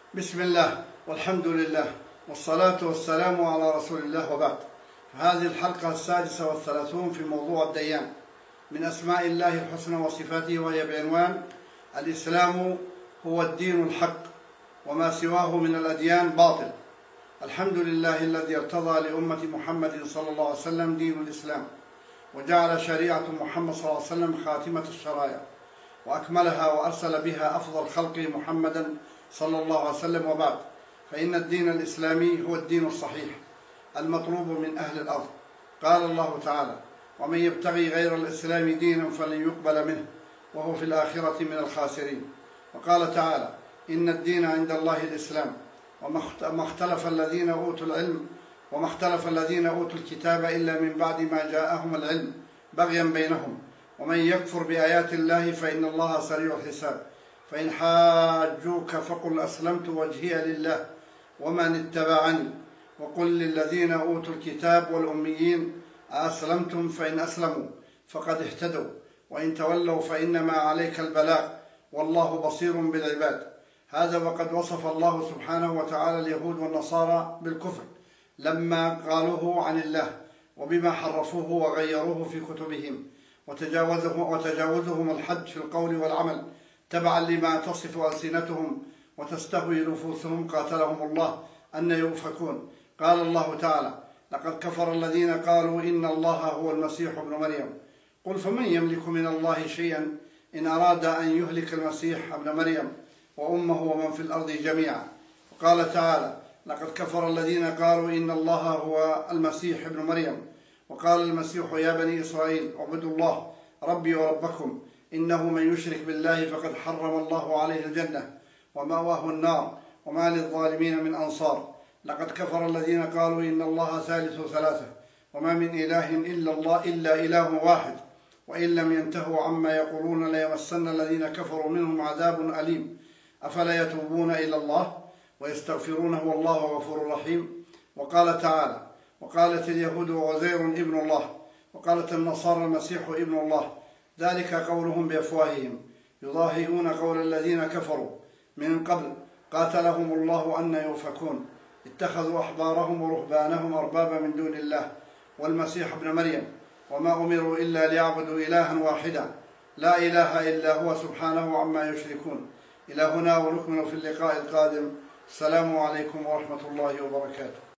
بسم الله والحمد لله والصلاة والسلام على رسول الله، وبعد. هذه الحلقة 36 في موضوع الديان من أسماء الله الحسنى وصفاته، وهي بعنوان الإسلام هو الدين الحق وما سواه من الأديان باطل. الحمد لله الذي ارتضى لأمة محمد صلى الله عليه وسلم دين الإسلام، وجعل شريعة محمد صلى الله عليه وسلم خاتمة الشرائع وأكملها، وأرسل بها أفضل خلقه محمدا صلى الله عليه وسلم. وبعد، فإن الدين الإسلامي هو الدين الصحيح المطلوب من أهل الأرض. قال الله تعالى: ومن يبتغي غير الإسلام دينا فلن يقبل منه وهو في الآخرة من الخاسرين. وقال تعالى: إن الدين عند الله الإسلام، وما اختلف الذين أوتوا الكتاب إلا من بعد ما جاءهم العلم بغيا بينهم، ومن يكفر بآيات الله فإن الله سريع الحساب. فإن حاجوك فقل أسلمت وجهي لله ومن اتبعني، وقل للذين أوتوا الكتاب والأميين أأسلمتم؟ فإن أسلموا فقد اهتدوا، وإن تولوا فإنما عليك البلاغ والله بصير بالعباد. هذا وقد وصف الله سبحانه وتعالى اليهود والنصارى بالكفر لما قالوه عن الله، وبما حرفوه وغيروه في كتبهم، وتجاوزهم الحد في القول والعمل تبعا لما تصف ألسنتهم وتستهوي نفوسهم، قاتلهم الله أن يؤفكون. قال الله تعالى: لقد كفر الذين قالوا إن الله هو المسيح ابن مريم، قل فمن يملك من الله شيئا إن أراد أن يهلك المسيح ابن مريم وأمه ومن في الأرض جميعا. وقال تعالى: لقد كفر الذين قالوا إن الله هو المسيح ابن مريم، وقال المسيح: يا بني إسرائيل اعبدوا الله ربي وربكم، إنه من يشرك بالله فقد حرم الله عليه الجنة ومأواه النار وما للظالمين من أنصار. لقد كفر الذين قالوا إن الله ثالث ثلاثة وما من إله إلا إله واحد، وإن لم ينتهوا عما يقولون ليمسن الذين كفروا منهم عذاب أليم. أفلا يتوبون إلى الله ويستغفرونه والله غفور رحيم. وقال تعالى: وقالت اليهود عزير ابن الله، وقالت النصارى المسيح ابن الله، ذلك قولهم بأفواههم يضاهئون قول الذين كفروا من قبل قاتلهم الله أن يؤفكون. اتخذوا أحبارهم ورهبانهم أربابا من دون الله والمسيح ابن مريم، وما أمروا إلا ليعبدوا إلها واحدا لا إله إلا هو سبحانه عما يشركون. إلى هنا، ونكمل في اللقاء القادم. السلام عليكم ورحمة الله وبركاته.